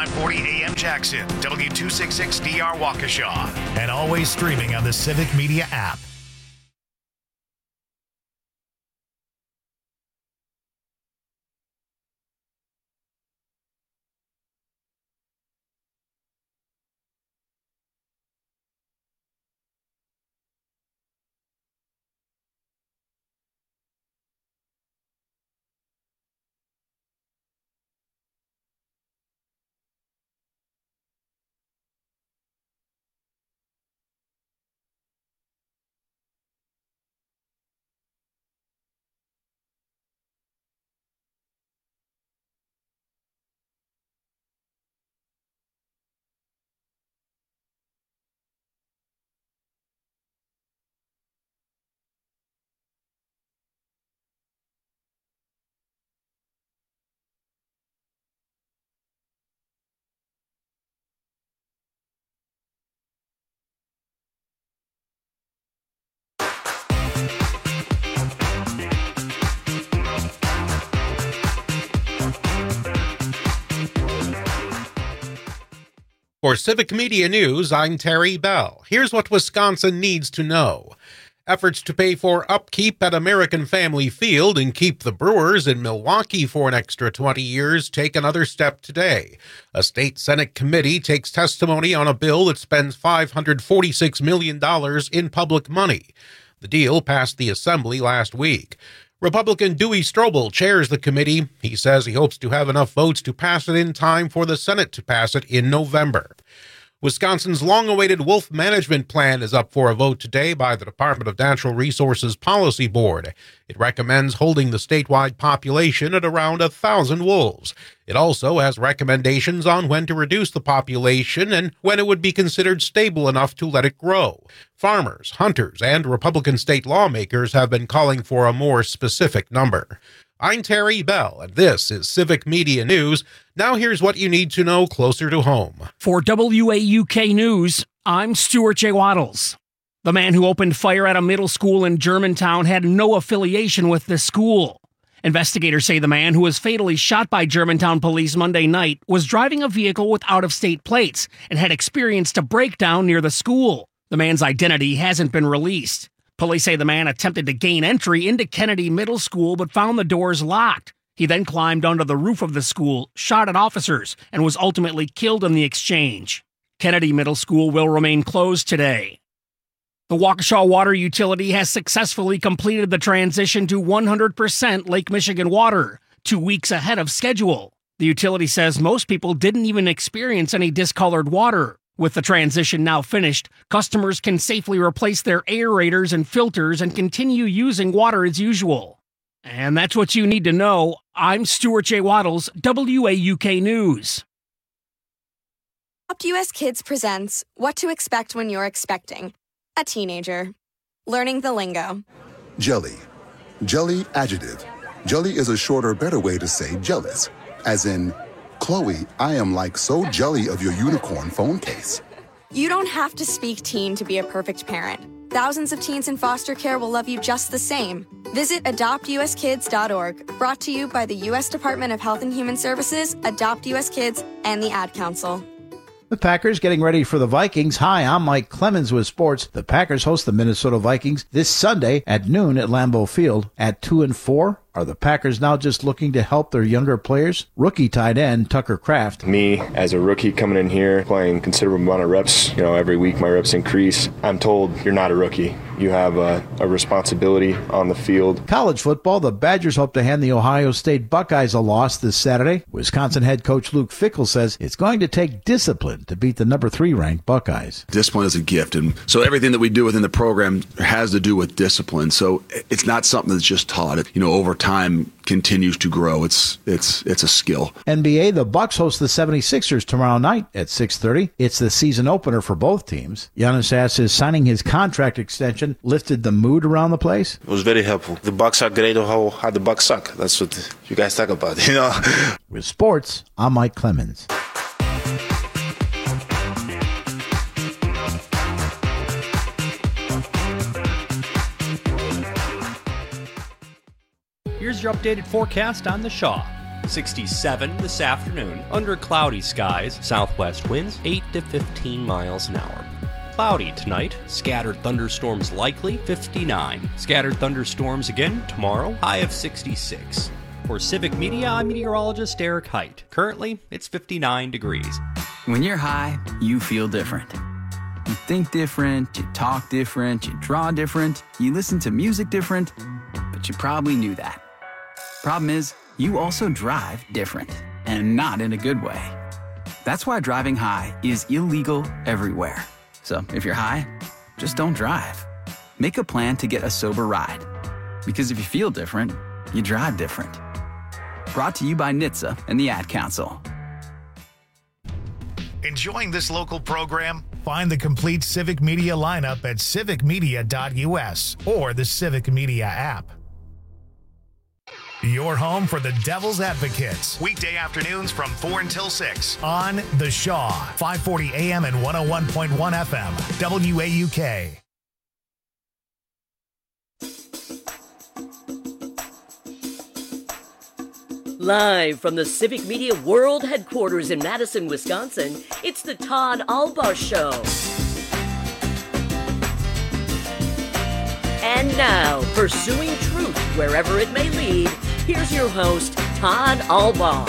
540 AM Jackson, W266DR Waukesha, and always streaming on the Civic Media app. For Civic Media News, I'm Terry Bell. Here's what Wisconsin needs to know. Efforts to pay for upkeep at American Family Field and keep the Brewers in Milwaukee for an extra 20 years take another step today. A state Senate committee takes testimony on a bill that spends $546 million in public money. The deal passed the Assembly last week. Republican Dewey Strobel chairs the committee. He says he hopes to have enough votes to pass it in time for the Senate to pass it in November. Wisconsin's long-awaited wolf management plan is up for a vote today by the Department of Natural Resources Policy Board. It recommends holding the statewide population at around 1,000 wolves. It also has recommendations on when to reduce the population and when it would be considered stable enough to let it grow. Farmers, hunters, and Republican state lawmakers have been calling for a more specific number. I'm Terry Bell, and this is Civic Media News. Now here's what you need to know closer to home. For WAUK News, I'm Stuart J. Waddles. The man who opened fire at a middle school in Germantown had no affiliation with the school. Investigators say the man who was fatally shot by Germantown police Monday night was driving a vehicle with out-of-state plates and had experienced a breakdown near the school. The man's identity hasn't been released. Police say the man attempted to gain entry into Kennedy Middle School but found the doors locked. He then climbed onto the roof of the school, shot at officers, and was ultimately killed in the exchange. Kennedy Middle School will remain closed today. The Waukesha Water Utility has successfully completed the transition to 100% Lake Michigan water, 2 weeks ahead of schedule. The utility says most people didn't even experience any discolored water. With the transition now finished, customers can safely replace their aerators and filters and continue using water as usual. And that's what you need to know. I'm Stuart J. Waddles, WAUK News. Adopt US Kids presents What to Expect When You're Expecting a Teenager. Learning the lingo. Jelly. Jelly adjective. Jelly is a shorter, better way to say jealous. As in, Chloe, I am like so jelly of your unicorn phone case. You don't have to speak teen to be a perfect parent. Thousands of teens in foster care will love you just the same. Visit adoptuskids.org, brought to you by the U.S. Department of Health and Human Services, Adopt US Kids, and the Ad Council. The Packers getting ready for the Vikings. Hi, I'm Mike Clemens with sports. The Packers host the Minnesota Vikings this Sunday at noon at Lambeau Field. At 2-4, are the Packers now just looking to help their younger players? Rookie tight end Tucker Kraft. Me, as a rookie coming in here, playing considerable amount of reps, every week my reps increase. I'm told you're not a rookie. You have a responsibility on the field. College football, the Badgers hope to hand the Ohio State Buckeyes a loss this Saturday. Wisconsin head coach Luke Fickell says it's going to take discipline to beat the number 3 ranked Buckeyes. Discipline is a gift, and so everything that we do within the program has to do with discipline. So it's not something that's just taught. Over time continues to grow. It's a skill. NBA, the Bucks host the 76ers tomorrow night at 6:30. It's the season opener for both teams. Giannis says signing his contract extension lifted the mood around the place. It was very helpful. The Bucks are great. How the Bucks suck. That's what you guys talk about, With sports, I'm Mike Clemens. Here's your updated forecast on the Shaw. 67 this afternoon, under cloudy skies, southwest winds 8 to 15 miles an hour. Cloudy tonight, scattered thunderstorms likely, 59. Scattered thunderstorms again tomorrow, high of 66. For Civic Media, I'm meteorologist Eric Height. Currently, it's 59 degrees. When you're high, you feel different. You think different, you talk different, you draw different, you listen to music different, but you probably knew that. Problem is, you also drive different, and not in a good way. That's why driving high is illegal everywhere. So if you're high, just don't drive. Make a plan to get a sober ride. Because if you feel different, you drive different. Brought to you by NHTSA and the Ad Council. Enjoying this local program? Find the complete Civic Media lineup at civicmedia.us or the Civic Media app. Your home for the Devil's Advocates. Weekday afternoons from 4 until 6 on The Shaw, 540 AM and 101.1 FM, WAUK. Live from the Civic Media World Headquarters in Madison, Wisconsin, it's the Todd Albaugh Show. And now, pursuing truth wherever it may lead, here's your host, Todd Albaugh.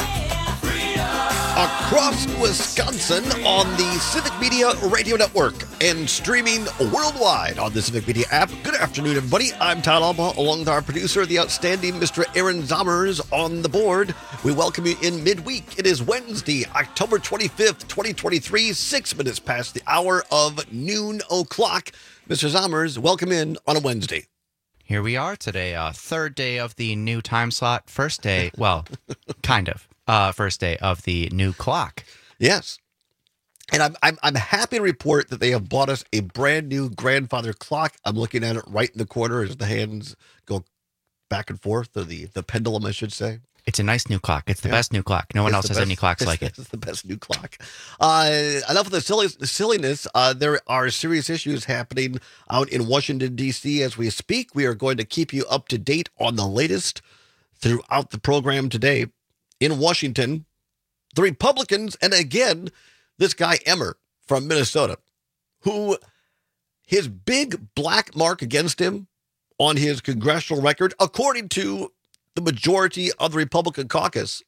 Across Wisconsin on the Civic Media Radio Network and streaming worldwide on the Civic Media app. Good afternoon, everybody. I'm Todd Albaugh, along with our producer, the outstanding Mr. Aaron Zommers on the board. We welcome you in midweek. It is Wednesday, October 25th, 2023, 6 minutes past the hour of noon o'clock. Mr. Zommers, welcome in on a Wednesday. Here we are today, third day of the new time slot, first day, well, kind of. First day of the new clock. Yes. And I'm happy to report that they have bought us a brand new grandfather clock. I'm looking at it right in the corner as the hands go back and forth, or the pendulum, I should say. It's a nice new clock. It's the best new clock. No one else has any clocks like it. It's the best new clock. Enough of the silliness. There are serious issues happening out in Washington, D.C. as we speak. We are going to keep you up to date on the latest throughout the program today. In Washington, the Republicans, and again, this guy Emmer from Minnesota, who his big black mark against him on his congressional record, according to the majority of the Republican caucus,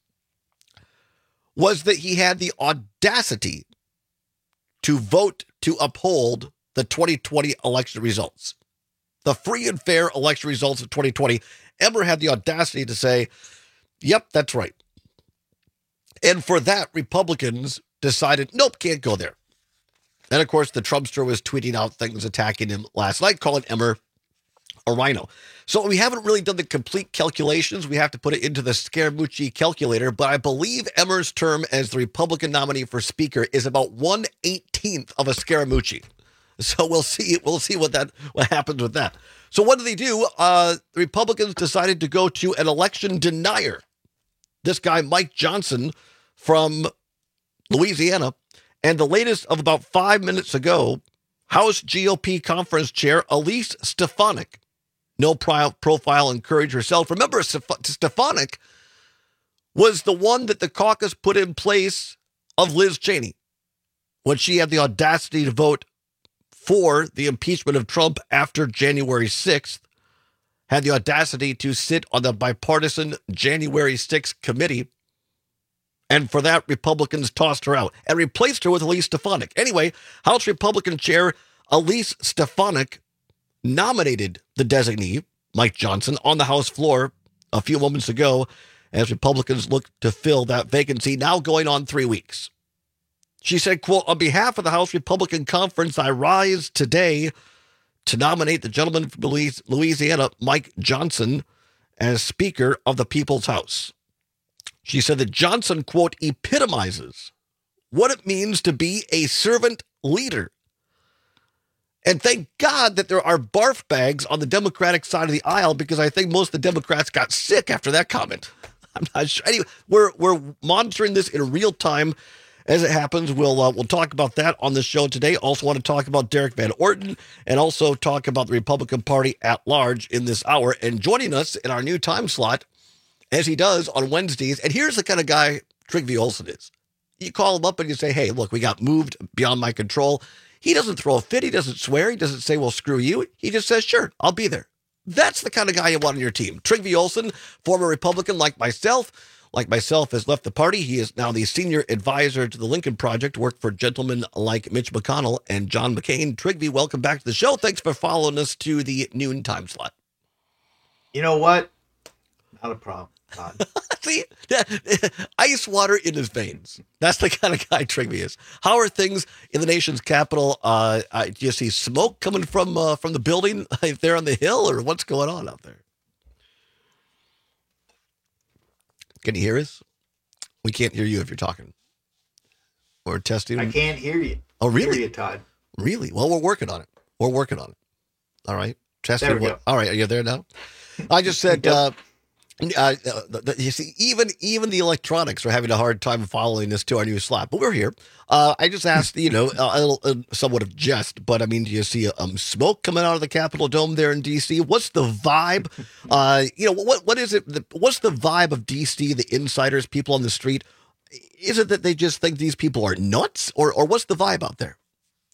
was that he had the audacity to vote to uphold the 2020 election results. The free and fair election results of 2020. Emmer had the audacity to say, yep, that's right. And for that, Republicans decided, nope, can't go there. And of course, the Trumpster was tweeting out things attacking him last night, calling Emmer a rhino. So we haven't really done the complete calculations. We have to put it into the Scaramucci calculator. But I believe Emmer's term as the Republican nominee for Speaker is about 1/18 of a Scaramucci. So we'll see what happens with that. So what do? The Republicans decided to go to an election denier. This guy, Mike Johnson from Louisiana, and the latest of about 5 minutes ago, House GOP Conference Chair Elise Stefanik, no profile and courage herself. Remember, Stefanik was the one that the caucus put in place of Liz Cheney when she had the audacity to vote for the impeachment of Trump after January 6th, had the audacity to sit on the bipartisan January 6th committee. And for that, Republicans tossed her out and replaced her with Elise Stefanik. Anyway, House Republican Chair Elise Stefanik nominated the designee, Mike Johnson, on the House floor a few moments ago as Republicans look to fill that vacancy, now going on 3 weeks. She said, quote, on behalf of the House Republican Conference, I rise today to nominate the gentleman from Louisiana, Mike Johnson, as Speaker of the People's House. She said that Johnson, quote, epitomizes what it means to be a servant leader. And thank God that there are barf bags on the Democratic side of the aisle, because I think most of the Democrats got sick after that comment. I'm not sure. Anyway, we're monitoring this in real time as it happens. We'll talk about that on the show today. Also want to talk about Derek Van Orton and also talk about the Republican Party at large in this hour. And joining us in our new time slot, as he does on Wednesdays. And here's the kind of guy Trygve Olsen is. You call him up and you say, hey, look, we got moved beyond my control. He doesn't throw a fit. He doesn't swear. He doesn't say, well, screw you. He just says, sure, I'll be there. That's the kind of guy you want on your team. Trygve Olsen, former Republican like myself, has left the party. He is now the senior advisor to the Lincoln Project, worked for gentlemen like Mitch McConnell and John McCain. Trygve, welcome back to the show. Thanks for following us to the noon time slot. You know what? Not a problem, Todd. See, ice water in his veins. That's the kind of guy Trygve is. How are things in the nation's capital? Do you see smoke coming from the building there on the hill, or what's going on out there? Can you hear us? We can't hear you if you're talking. We're testing. I can't hear you. Oh, really? Hear you, Todd. Really? Well, we're working on it. All right. Testing. There we go. All right. Are you there now? I just said, you see, even the electronics are having a hard time following us to our new slot, but we're here. I just asked, somewhat of jest, but I mean, do you see smoke coming out of the Capitol Dome there in D.C.? What's the vibe? What is it? What's the vibe of D.C., the insiders, people on the street? Is it that they just think these people are nuts, or what's the vibe out there?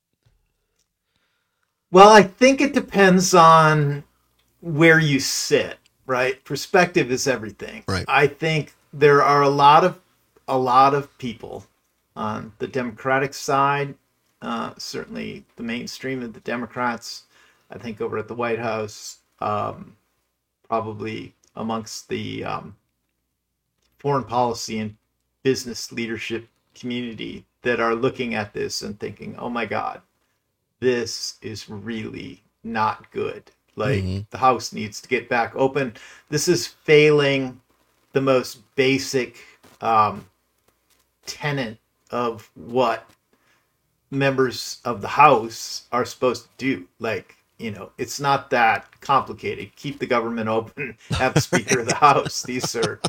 Well, I think it depends on where you sit, right? Perspective is everything. Right. I think there are a lot of people on the Democratic side, certainly the mainstream of the Democrats, I think over at the White House, probably amongst the foreign policy and business leadership community that are looking at this and thinking, oh my God, this is really not good. Like, the House needs to get back open. This is failing the most basic tenet of what members of the House are supposed to do. Like, it's not that complicated. Keep the government open. Have the Speaker of the House. These are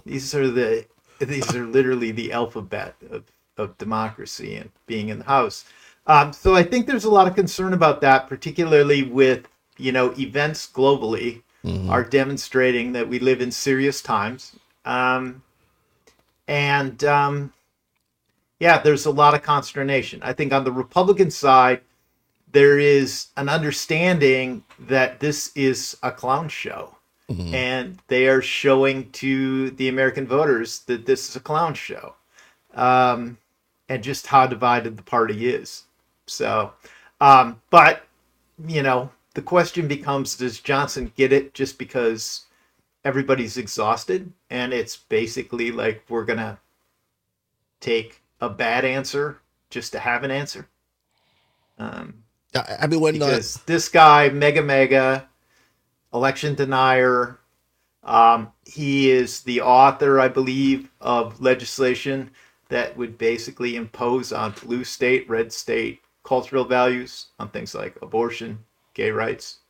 literally the alphabet of democracy and being in the House. So I think there's a lot of concern about that, particularly with events globally are demonstrating that we live in serious times. There's a lot of consternation. I think on the Republican side, there is an understanding that this is a clown show. And they are showing to the American voters that this is a clown show. And just how divided the party is. So, the question becomes, does Johnson get it just because everybody's exhausted? And it's basically like, we're going to take a bad answer just to have an answer. Because this guy, mega election denier, he is the author, I believe, of legislation that would basically impose on blue state, red state cultural values on things like abortion, gay rights.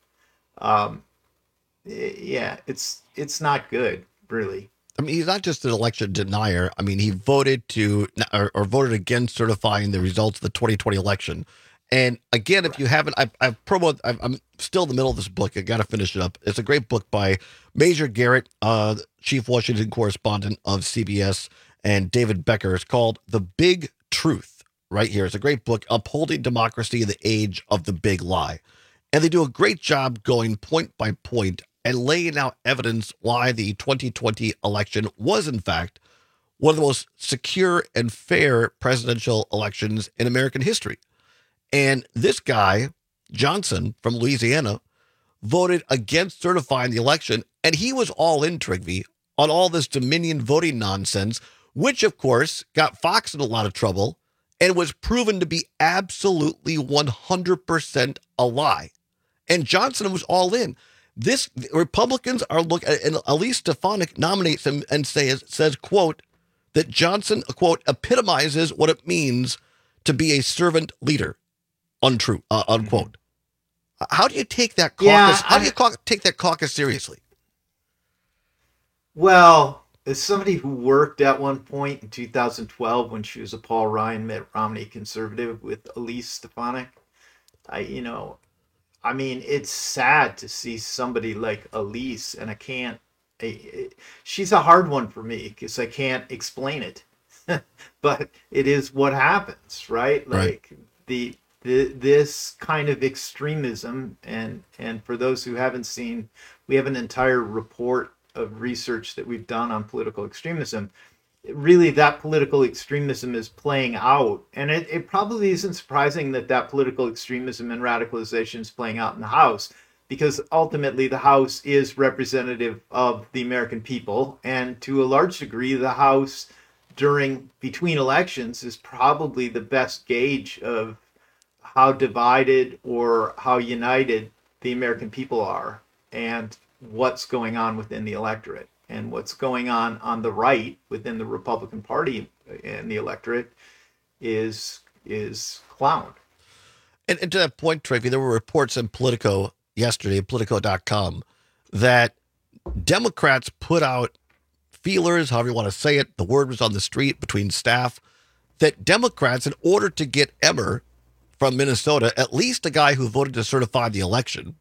It's not good, really. I mean, he's not just an election denier. I mean, he voted or voted against certifying the results of the 2020 election. And again, if you haven't, I'm still in the middle of this book. I got to finish it up. It's a great book by Major Garrett, chief Washington correspondent of CBS, and David Becker. It's called The Big Truth. Right here. It's a great book, Upholding Democracy in the Age of the Big Lie. And they do a great job going point by point and laying out evidence why the 2020 election was, in fact, one of the most secure and fair presidential elections in American history. And this guy, Johnson from Louisiana, voted against certifying the election, and he was all in, Trygve, on all this Dominion voting nonsense, which, of course, got Fox in a lot of trouble and was proven to be absolutely 100% a lie. And Johnson was all in. This Republicans are looking, and Elise Stefanik nominates him and says, quote, that Johnson, quote, epitomizes what it means to be a servant leader, unquote. How do you take that caucus? How do you take that caucus seriously? Well, as somebody who worked at one point in 2012 when she was a Paul Ryan, Mitt Romney conservative with Elise Stefanik, I mean, it's sad to see somebody like Elise, and I can't She's a hard one for me because I can't explain it, but it is what happens, right? Like this kind of extremism, and for those who haven't seen, we have an entire report of research that we've done on political extremism. Really, that political extremism is playing out, and it probably isn't surprising that political extremism and radicalization is playing out in the House, because ultimately the House is representative of the American people, and to a large degree the House between elections is probably the best gauge of how divided or how united the American people are, and what's going on within the electorate. And what's going on the right within the Republican Party and the electorate is clowned. And to that point, Tracy, there were reports in Politico yesterday, Politico.com, that Democrats put out feelers, however you want to say it, the word was on the street between staff, that Democrats, in order to get Emmer from Minnesota, at least a guy who voted to certify the election,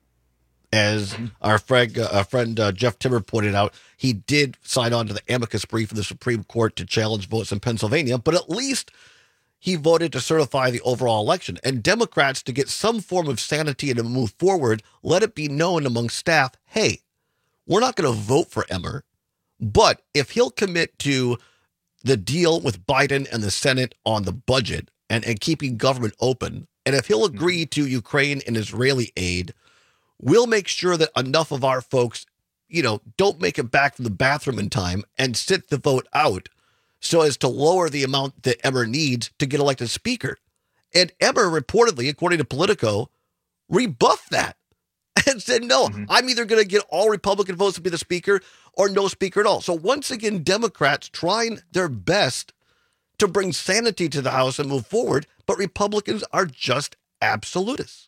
as our friend Jeff Timmer pointed out, he did sign on to the amicus brief of the Supreme Court to challenge votes in Pennsylvania, but at least he voted to certify the overall election. And Democrats, to get some form of sanity and to move forward, let it be known among staff, hey, we're not going to vote for Emmer, but if he'll commit to the deal with Biden and the Senate on the budget and keeping government open, and if he'll agree to Ukraine and Israeli aid, we'll make sure that enough of our folks, don't make it back from the bathroom in time and sit the vote out so as to lower the amount that Emmer needs to get elected speaker. And Emmer reportedly, according to Politico, rebuffed that and said, no, I'm either going to get all Republican votes to be the speaker or no speaker at all. So once again, Democrats trying their best to bring sanity to the House and move forward, but Republicans are just absolutists.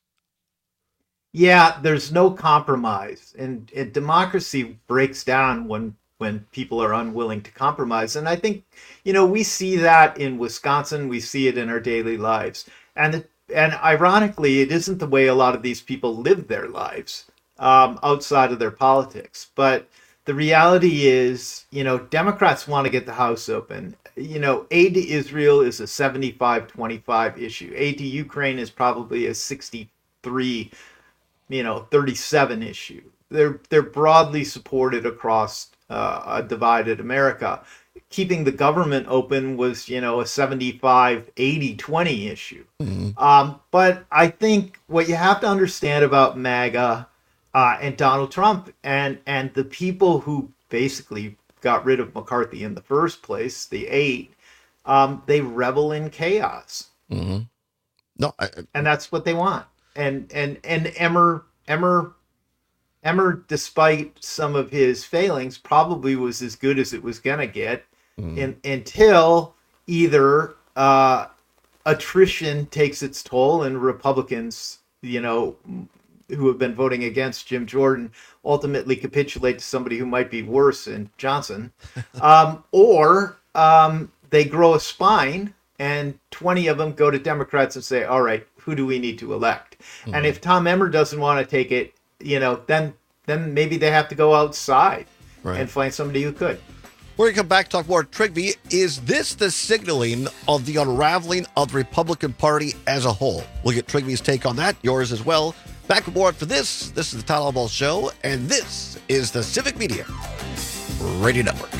Yeah, there's no compromise, and democracy breaks down when people are unwilling to compromise. And I think, we see that in Wisconsin, we see it in our daily lives, and ironically, it isn't the way a lot of these people live their lives outside of their politics. But the reality is, Democrats want to get the House open. Aid to Israel is a 75-25 issue. Aid to Ukraine is probably a 63. 37 issue. They're broadly supported across a divided America. Keeping the government open was, a 75-80-20 issue. But I think what you have to understand about MAGA and Donald Trump and the people who basically got rid of McCarthy in the first place, the 8, they revel in chaos. No, and that's what they want. And Emmer, despite some of his failings, probably was as good as it was going to get until either attrition takes its toll and Republicans, who have been voting against Jim Jordan, ultimately capitulate to somebody who might be worse in Johnson, or they grow a spine and 20 of them go to Democrats and say, all right, who do we need to elect? And if Tom Emmer doesn't want to take it, then maybe they have to go outside and find somebody who could. We're going to come back, talk more. Trygve, is this the signaling of the unraveling of the Republican Party as a whole? We'll get Trygve's take on that, yours as well. Back aboard for this. This is the Todd Albaugh Show, and this is the Civic Media Radio Network.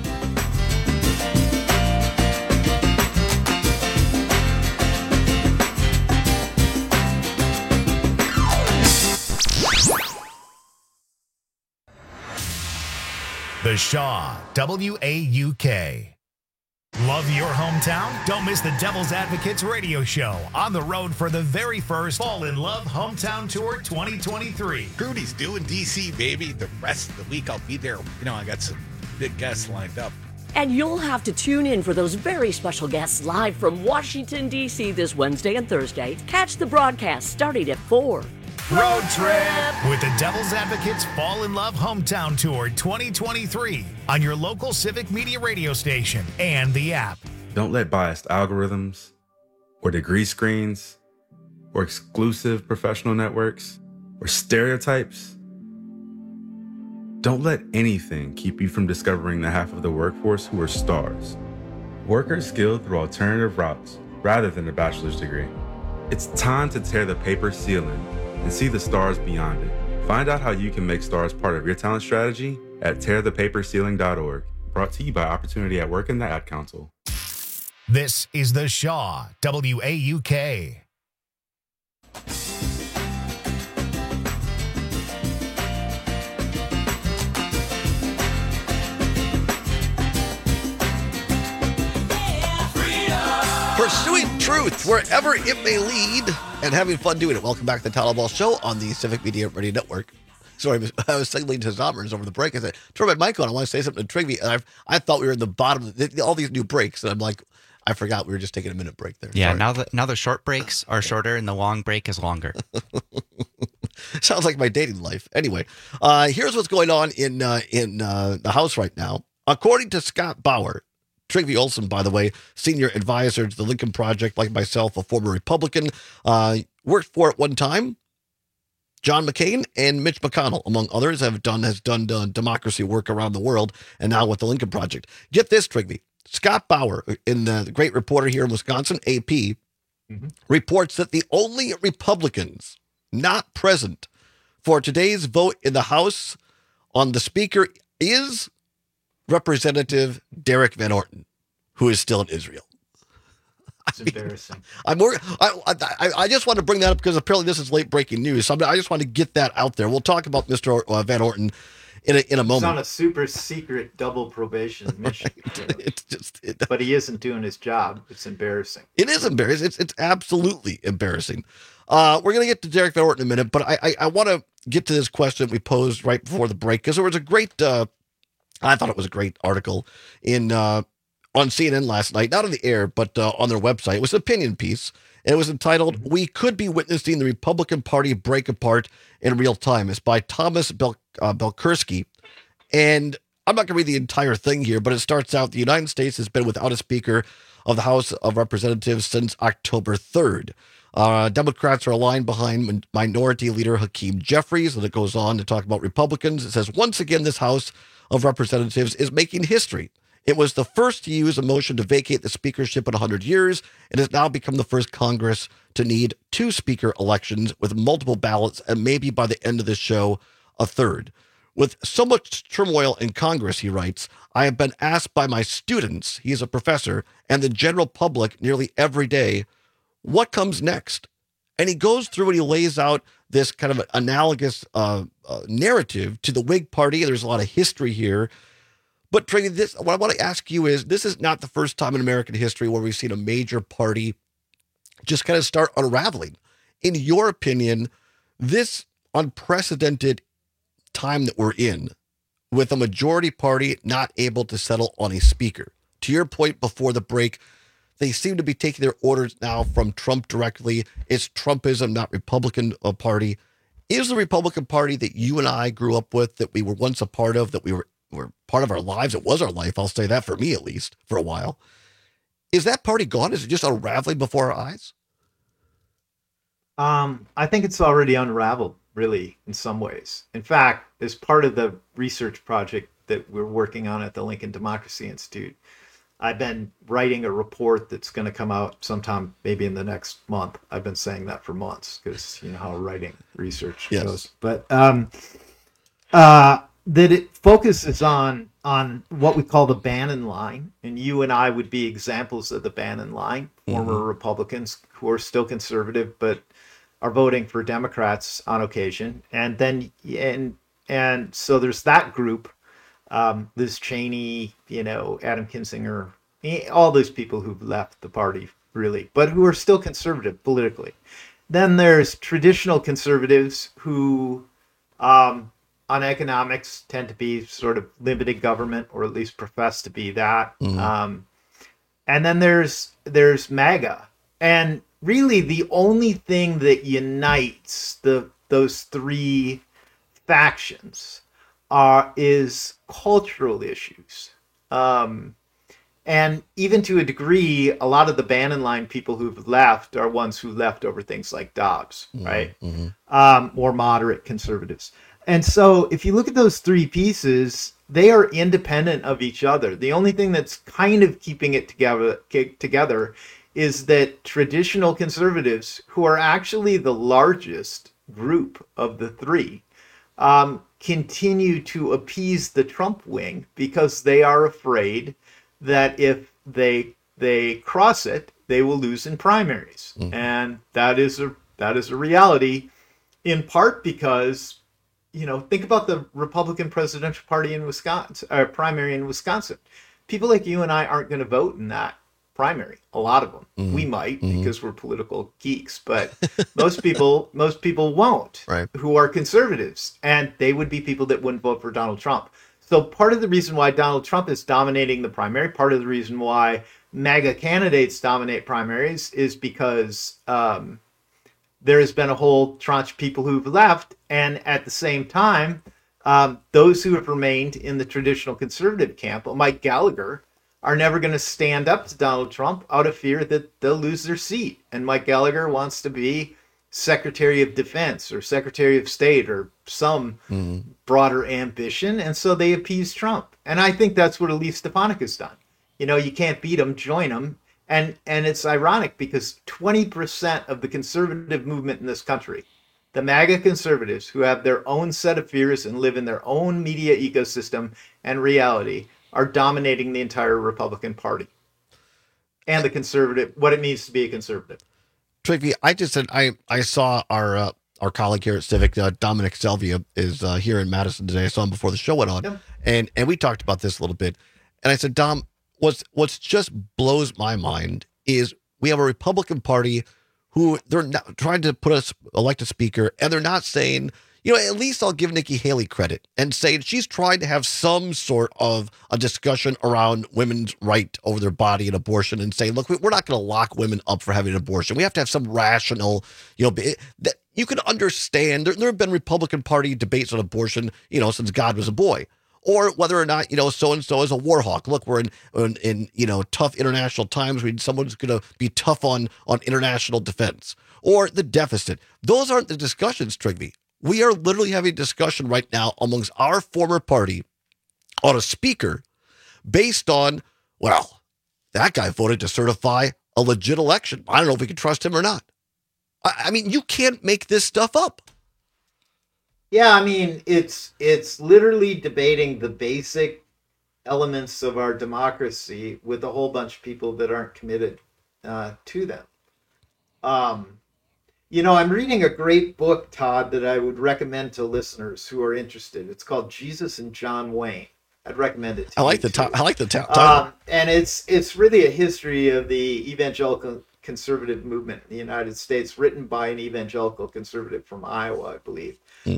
The Shaw, WAUK. Love your hometown? Don't miss the Devil's Advocates radio show on the road for the very first Fall in Love Hometown Tour 2023. Rudy's doing DC, baby. The rest of the week I'll be there. I got some big guests lined up. And you'll have to tune in for those very special guests live from Washington, D.C. this Wednesday and Thursday. Catch the broadcast starting at 4. Road trip with the Devil's Advocates Fall in Love Hometown Tour 2023 on your local Civic Media radio station and the app. Don't let biased algorithms or degree screens or exclusive professional networks or stereotypes Don't let anything keep you from discovering the half of the workforce who are stars. Workers skilled through alternative routes rather than a bachelor's degree. It's time to tear the paper ceiling and see the stars beyond it. Find out how you can make stars part of your talent strategy at tearthepaperceiling.org. Brought to you by Opportunity at Work and the Ad Council. This is the Shaw WAUK. Pursuing truth wherever it may lead and having fun doing it. Welcome back to the Tyler Ball Show on the Civic Media Radio Network. Sorry, I was signaling to Zommers over the break. I said, turn my mic on. I want to say something to Trigby. And I thought we were in the bottom of all these new breaks. And I'm like, I forgot we were just taking a minute break there. Yeah, Sorry. now the short breaks are shorter and the long break is longer. Sounds like my dating life. Anyway, here's what's going on in the House right now. According to Scott Bauer, Trygve Olsen, by the way, senior advisor to the Lincoln Project, like myself, a former Republican, worked for it one time. John McCain and Mitch McConnell, among others, has done democracy work around the world, and now with the Lincoln Project. Get this, Trygve. Scott Bauer, in the great reporter here in Wisconsin, AP, reports that the only Republicans not present for today's vote in the House on the Speaker is Representative Derek Van Orton, who is still in Israel. It's embarrassing. I just want to bring that up because apparently this is late breaking news. So I just want to get that out there. We'll talk about Mr. Van Orton in a moment. He's on a super secret double probation mission. Right. But he isn't doing his job. It's embarrassing. It is embarrassing. It's absolutely embarrassing. We're going to get to Derek Van Orton in a minute, but I want to get to this question we posed right before the break because there was a great, I thought it was a great article on CNN last night, not on the air, but on their website. It was an opinion piece, and it was entitled, "We Could Be Witnessing the Republican Party Break Apart in Real Time." It's by Thomas Belkursky, and I'm not going to read the entire thing here, but it starts out, the United States has been without a Speaker of the House of Representatives since October 3rd. Democrats are aligned behind Minority Leader Hakeem Jeffries, and it goes on to talk about Republicans. It says, once again, this House of Representatives is making history. It was the first to use a motion to vacate the speakership in 100 years. It has now become the first Congress to need 2 speaker elections with multiple ballots, and maybe by the end of this show, a third. With so much turmoil in Congress, he writes, I have been asked by my students, he is a professor, and the general public nearly every day, what comes next? And he goes through and he lays out this kind of analogous narrative to the Whig Party. There's a lot of history here. But Trey, what I want to ask you is, this is not the first time in American history where we've seen a major party just kind of start unraveling. In your opinion, this unprecedented time that we're in, with a majority party not able to settle on a speaker, to your point before the break, they seem to be taking their orders now from Trump directly. It's Trumpism, not Republican Party. Is the Republican Party that you and I grew up with, that we were once a part of, that we were part of our lives, it was our life, I'll say that for me at least, for a while, is that party gone? Is it just unraveling before our eyes? I think it's already unraveled, really, in some ways. In fact, as part of the research project that we're working on at the Lincoln Democracy Institute, I've been writing a report that's going to come out sometime maybe in the next month. I've been saying that for months because you know how writing research goes. But that it focuses on what we call the Bannon line, and you and I would be examples of the Bannon line, former Republicans who are still conservative but are voting for Democrats on occasion, and then and so there's that group, Liz Cheney, Adam Kinzinger, all those people who've left the party really, but who are still conservative politically. Then there's traditional conservatives who on economics tend to be sort of limited government, or at least profess to be that. And then there's MAGA. And really the only thing that unites those three factions is cultural issues. And even to a degree, a lot of the Bannon line people who've left are ones who left over things like Dobbs, right? More moderate conservatives. And so if you look at those three pieces, they are independent of each other. The only thing that's kind of keeping it together is that traditional conservatives, who are actually the largest group of the three, continue to appease the Trump wing because they are afraid that if they cross it, they will lose in primaries. And that is a reality, in part because, think about the Republican presidential party in Wisconsin, primary in Wisconsin. People like you and I aren't going to vote in that primary. A lot of them. We might because we're political geeks, but most people won't, right, who are conservatives, and they would be people that wouldn't vote for Donald Trump. So part of the reason why Donald Trump is dominating the primary, part of the reason why MAGA candidates dominate primaries is because there has been a whole tranche of people who've left, and at the same time, those who have remained in the traditional conservative camp, Mike Gallagher, are never going to stand up to Donald Trump out of fear that they'll lose their seat. And Mike Gallagher wants to be Secretary of Defense or Secretary of State or some broader ambition, and so they appease Trump. And I think that's what Elise Stefanik has done. You can't beat them, join them. And it's ironic because 20% of the conservative movement in this country, the MAGA conservatives who have their own set of fears and live in their own media ecosystem and reality, are dominating the entire Republican Party and the conservative, what it means to be a conservative. Trygve, I just said I saw our colleague here at Civic, Dominic Selvia, is here in Madison today. I saw him before the show went on, and we talked about this a little bit. And I said, Dom, what's just blows my mind is we have a Republican Party who they're not trying to elect a speaker, and they're not saying, at least I'll give Nikki Haley credit and say she's trying to have some sort of a discussion around women's right over their body and abortion, and say, look, we're not going to lock women up for having an abortion. We have to have some rational, that you can understand. There have been Republican Party debates on abortion, since God was a boy, or whether or not, so-and-so is a war hawk. Look, we're in tough international times when someone's going to be tough on international defense or the deficit. Those aren't the discussions, Trygve. We are literally having a discussion right now amongst our former party on a speaker based on, well, that guy voted to certify a legit election. I don't know if we can trust him or not. I mean, you can't make this stuff up. Yeah, I mean, it's literally debating the basic elements of our democracy with a whole bunch of people that aren't committed to them. I'm reading a great book, Todd, that I would recommend to listeners who are interested. It's called Jesus and John Wayne. I'd recommend it to you. I like the title. And it's really a history of the evangelical conservative movement in the United States, written by an evangelical conservative from Iowa, I believe.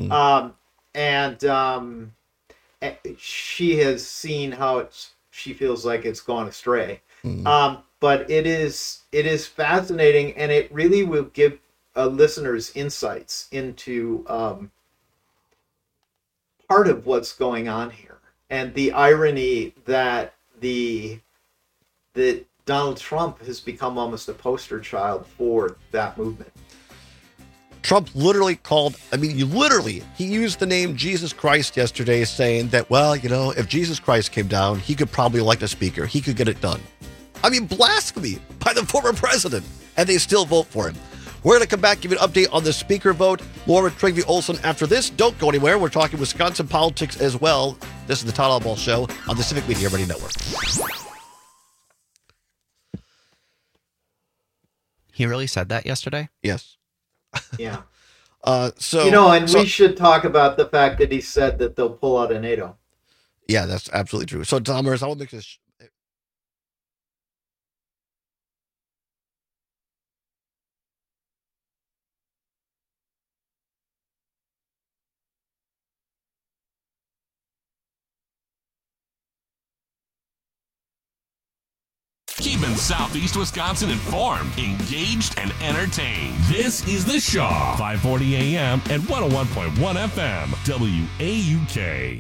She has seen how she feels like it's gone astray. But it is fascinating, and it really will give listeners insights into part of what's going on here, and the irony that Donald Trump has become almost a poster child for that movement. Trump literally he used the name Jesus Christ yesterday, saying that, well, if Jesus Christ came down, he could probably elect a speaker. He could get it done. I mean, blasphemy by the former president, and they still vote for him. We're going to come back, give you an update on the speaker vote. More with Trygve Olsen after this. Don't go anywhere. We're talking Wisconsin politics as well. This is the Todd Albaugh Show on the Civic Media Radio Network. He really said that yesterday? Yes. Yeah. We should talk about the fact that he said that they'll pull out of NATO. Yeah, that's absolutely true. So, Thomas, I will make this. Keeping Southeast Wisconsin informed, engaged, and entertained. This is The Shaw, 540 AM and 101.1 FM, WAUK.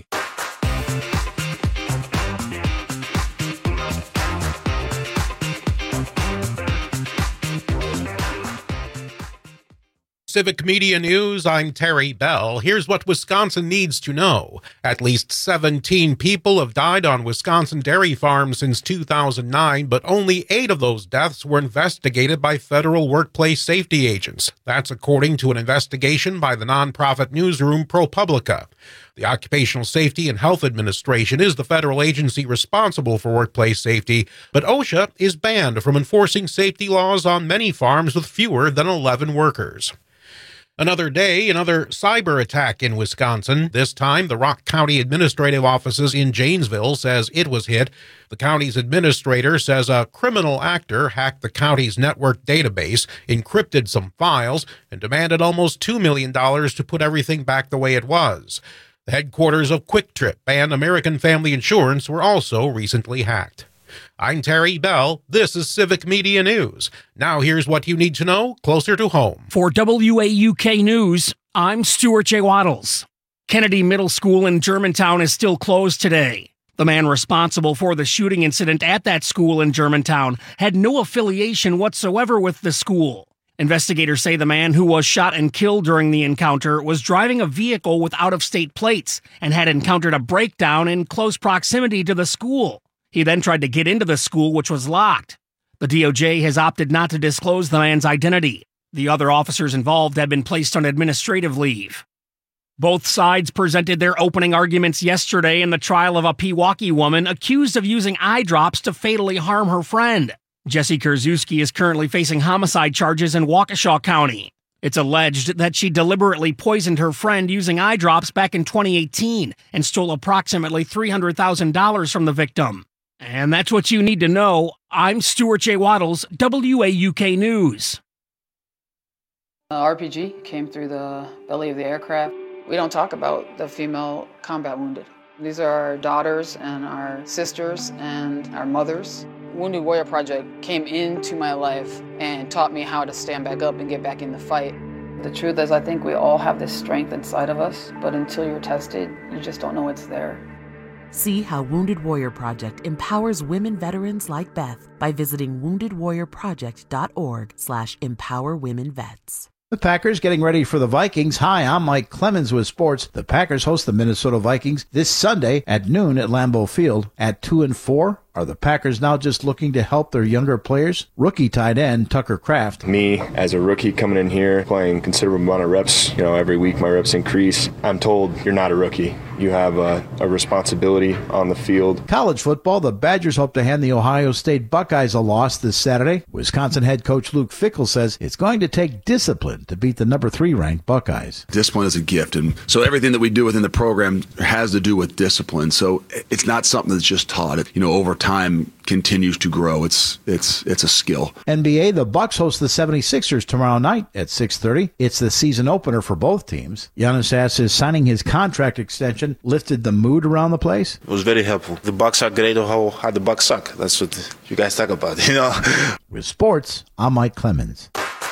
Civic Media News, I'm Terry Bell. Here's what Wisconsin needs to know. At least 17 people have died on Wisconsin dairy farms since 2009, but only 8 of those deaths were investigated by federal workplace safety agents. That's according to an investigation by the nonprofit newsroom ProPublica. The Occupational Safety and Health Administration is the federal agency responsible for workplace safety, but OSHA is banned from enforcing safety laws on many farms with fewer than 11 workers. Another day, another cyber attack in Wisconsin. This time, the Rock County Administrative Offices in Janesville says it was hit. The county's administrator says a criminal actor hacked the county's network database, encrypted some files, and demanded almost $2 million to put everything back the way it was. The headquarters of Quick Trip and American Family Insurance were also recently hacked. I'm Terry Bell. This is Civic Media News. Now here's what you need to know closer to home. For WAUK News, I'm Stuart J. Waddles. Kennedy Middle School in Germantown is still closed today. The man responsible for the shooting incident at that school in Germantown had no affiliation whatsoever with the school. Investigators say the man who was shot and killed during the encounter was driving a vehicle with out-of-state plates and had encountered a breakdown in close proximity to the school. He then tried to get into the school, which was locked. The DOJ has opted not to disclose the man's identity. The other officers involved have been placed on administrative leave. Both sides presented their opening arguments yesterday in the trial of a Pewaukee woman accused of using eye drops to fatally harm her friend. Jessie Kurzewski is currently facing homicide charges in Waukesha County. It's alleged that she deliberately poisoned her friend using eye drops back in 2018 and stole approximately $300,000 from the victim. And that's what you need to know. I'm Stuart J. Waddles, WAUK News. RPG came through the belly of the aircraft. We don't talk about the female combat wounded. These are our daughters and our sisters and our mothers. Wounded Warrior Project came into my life and taught me how to stand back up and get back in the fight. The truth is, I think we all have this strength inside of us, but until you're tested, you just don't know it's there. See how Wounded Warrior Project empowers women veterans like Beth by visiting woundedwarriorproject.org/empowerwomenvets. The Packers getting ready for the Vikings. Hi, I'm Mike Clemens with sports. The Packers host the Minnesota Vikings this Sunday at noon at Lambeau Field. At 2-4, are the Packers now just looking to help their younger players? Rookie tight end Tucker Kraft. Me, as a rookie coming in here, playing considerable amount of reps, every week my reps increase. I'm told you're not a rookie. You have a responsibility on the field. College football, the Badgers hope to hand the Ohio State Buckeyes a loss this Saturday. Wisconsin head coach Luke Fickell says it's going to take discipline to beat the number 3 ranked Buckeyes. Discipline is a gift, and so everything that we do within the program has to do with discipline. So it's not something that's just taught. Over time continues to grow. It's a skill. NBA, the Bucks host the 76ers tomorrow night at 6:30. It's the season opener for both teams. Giannis says signing his contract extension lifted the mood around the place. It was very helpful. The Bucks are great. How the Bucks suck. That's what you guys talk about, With sports, I'm Mike Clemens.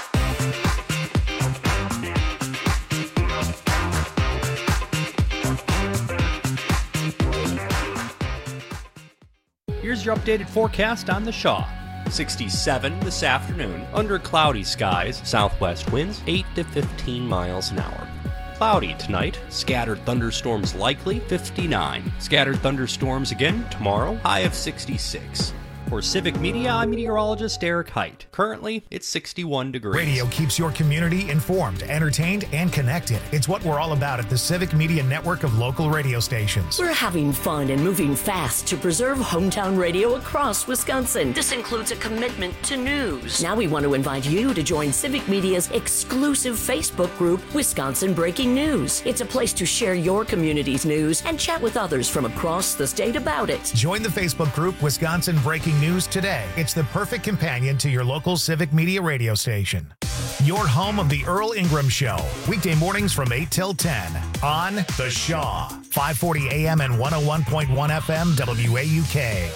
Here's your updated forecast on the Shaw. 67 this afternoon, under cloudy skies, southwest winds 8 to 15 miles an hour. Cloudy tonight, scattered thunderstorms likely, 59. Scattered thunderstorms again tomorrow, high of 66. For Civic Media, I'm meteorologist Eric Height. Currently, it's 61 degrees. Radio keeps your community informed, entertained, and connected. It's what we're all about at the Civic Media network of local radio stations. We're having fun and moving fast to preserve hometown radio across Wisconsin. This includes a commitment to news. Now we want to invite you to join Civic Media's exclusive Facebook group, Wisconsin Breaking News. It's a place to share your community's news and chat with others from across the state about it. Join the Facebook group, Wisconsin Breaking News today. It's the perfect companion to your local Civic Media radio station. Your home of the Earl Ingram Show. Weekday mornings from 8 till 10 on The Shaw. 540 AM and 101.1 FM WAUK.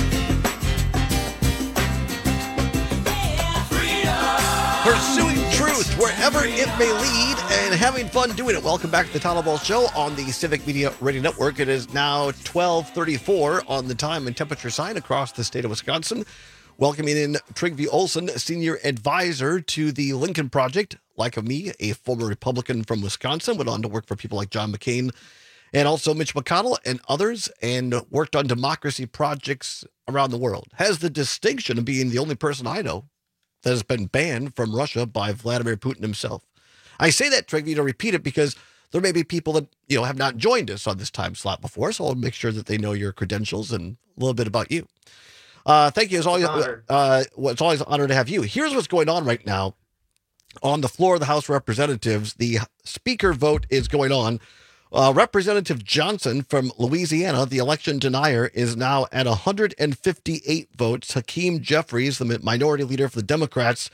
Pursuing truth truth, wherever it may lead, and having fun doing it. Welcome back to the Tyler Ball Show on the Civic Media Radio Network. It is now 12:34 on the time and temperature sign across the state of Wisconsin. Welcoming in Trygve Olsen, Senior Advisor to the Lincoln Project. Like me, a former Republican from Wisconsin, went on to work for people like John McCain and also Mitch McConnell and others, and worked on democracy projects around the world. Has the distinction of being the only person I know that has been banned from Russia by Vladimir Putin himself. I say that, Trygve, to repeat it because there may be people that, have not joined us on this time slot before, so I'll make sure that they know your credentials and a little bit about you. Thank you. It's always an honor to have you. Here's what's going on right now. On the floor of the House of Representatives, the speaker vote is going on. Representative Johnson from Louisiana, the election denier, is now at 158 votes. Hakeem Jeffries, the minority leader for the Democrats,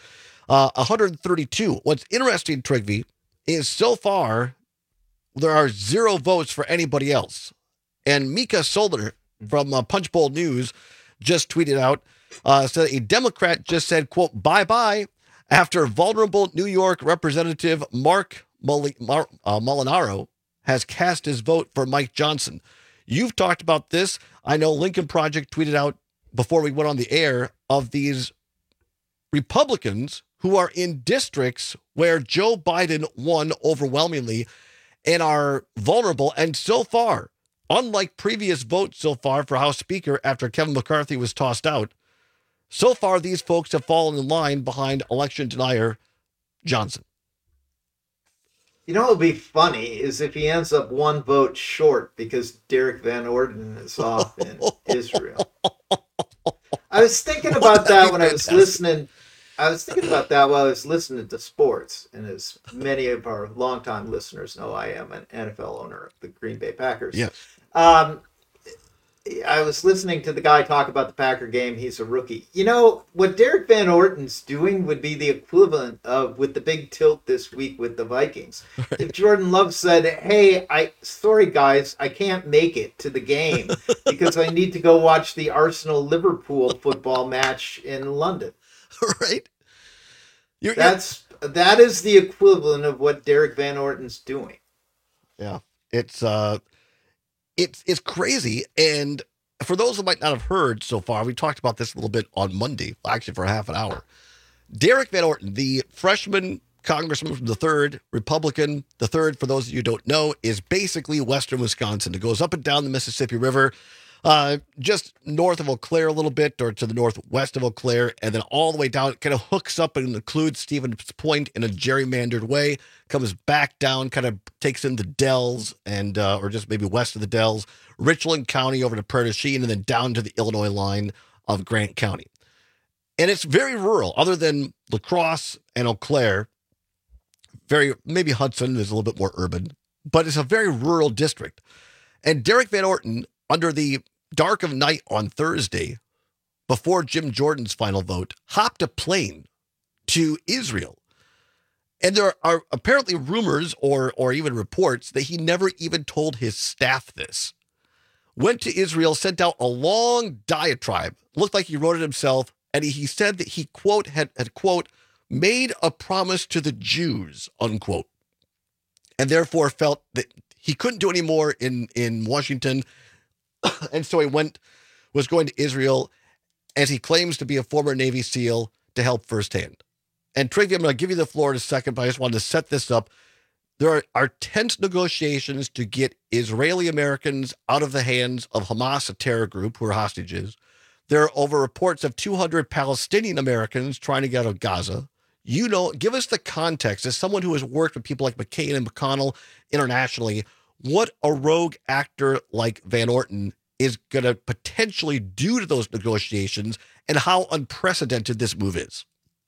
132. What's interesting, Trygve, is so far there are 0 votes for anybody else. And Mika Solder from Punchbowl News just tweeted out, said a Democrat just said, quote, bye-bye, after vulnerable New York Representative Mark Molinaro has cast his vote for Mike Johnson. You've talked about this. I know Lincoln Project tweeted out before we went on the air of these Republicans who are in districts where Joe Biden won overwhelmingly and are vulnerable. And so far, unlike previous votes so far for House Speaker after Kevin McCarthy was tossed out, so far these folks have fallen in line behind election denier Johnson. What would be funny is if he ends up 1 vote short because Derek Van Orden is off in Israel. I was thinking about that when I was listening. I was thinking about that while I was listening to sports. And as many of our longtime listeners know, I am an NFL owner of the Green Bay Packers. Yes. I was listening to the guy talk about the Packer game. He's a rookie. What Derek Van Orton's doing would be the equivalent of with the big tilt this week with the Vikings. Right. If Jordan Love said, hey, sorry guys, I can't make it to the game because I need to go watch the Arsenal-Liverpool football match in London. Right. That is the equivalent of what Derek Van Orton's doing. Yeah. It's crazy. And for those who might not have heard so far, we talked about this a little bit on Monday, actually for half an hour. Derek Van Orton, the freshman congressman from the 3rd, Republican, the 3rd, for those of you who don't know, is basically western Wisconsin. It goes up and down the Mississippi River, just north of Eau Claire a little bit, or to the northwest of Eau Claire, and then all the way down. It kind of hooks up and includes Stevens Point in a gerrymandered way, comes back down, kind of takes in the Dells, and or just maybe west of the Dells, Richland County over to Prairie du Chien, and then down to the Illinois line of Grant County. And it's very rural, other than La Crosse and Eau Claire. Maybe Hudson is a little bit more urban, but it's a very rural district. And Derek Van Orton, under the dark of night on Thursday, before Jim Jordan's final vote, hopped a plane to Israel. And there are apparently rumors or even reports that he never even told his staff this. Went to Israel, sent out a long diatribe, looked like he wrote it himself, and he said that he, quote, had quote, made a promise to the Jews, unquote, and therefore felt that he couldn't do any more in Washington. And so he was going to Israel, as he claims to be a former Navy SEAL, to help firsthand. And Trygve, I'm going to give you the floor in a second, but I just wanted to set this up. There are tense negotiations to get Israeli Americans out of the hands of Hamas, a terror group who are hostages. There are over reports of 200 Palestinian Americans trying to get out of Gaza. Give us the context as someone who has worked with people like McCain and McConnell internationally, what a rogue actor like Van Orton is going to potentially do to those negotiations and how unprecedented this move is.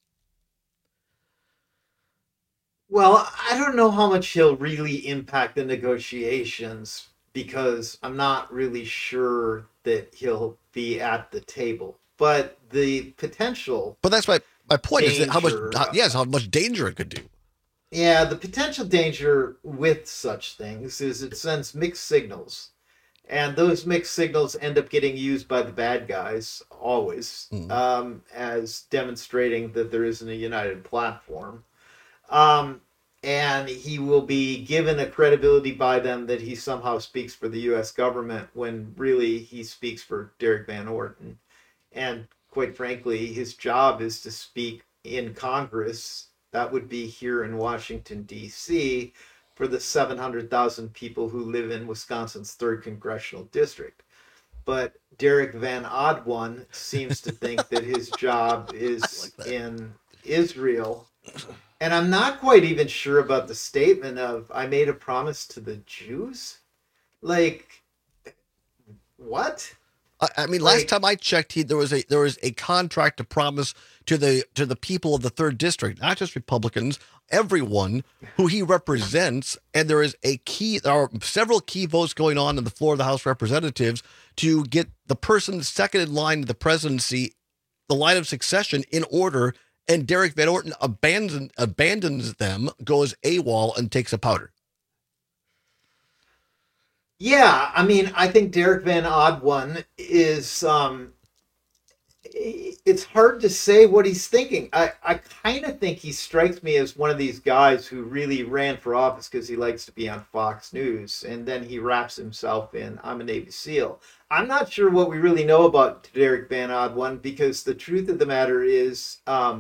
Well, I don't know how much he'll really impact the negotiations because I'm not really sure that he'll be at the table. But the potential... But that's my point danger, is that how much danger it could do. Yeah, the potential danger with such things is it sends mixed signals. And those mixed signals end up getting used by the bad guys, always, as demonstrating that there isn't a united platform. And he will be given a credibility by them that he somehow speaks for the U.S. government when really he speaks for Derek Van Orton. And quite frankly, his job is to speak in Congress. That would be here in Washington, D.C., for the 700,000 people who live in Wisconsin's 3rd Congressional District. But Derek Van Oddone seems to think that his job is in Israel. And I'm not quite even sure about the statement of, I made a promise to the Jews? Like, what? I mean, last time I checked, there was a contract to promise to the people of the 3rd District, not just Republicans, everyone who he represents. And there are several key votes going on the floor of the House of Representatives to get the person second in line to the presidency, the line of succession, in order. And Derek Van Orton abandons them, goes AWOL, and takes a powder. Yeah, I mean, I think Derek Van Oddone is, it's hard to say what he's thinking. I kind of think he strikes me as one of these guys who really ran for office because he likes to be on Fox News, and then he wraps himself in, I'm a Navy SEAL. I'm not sure what we really know about Derek Van Oddone, because the truth of the matter is,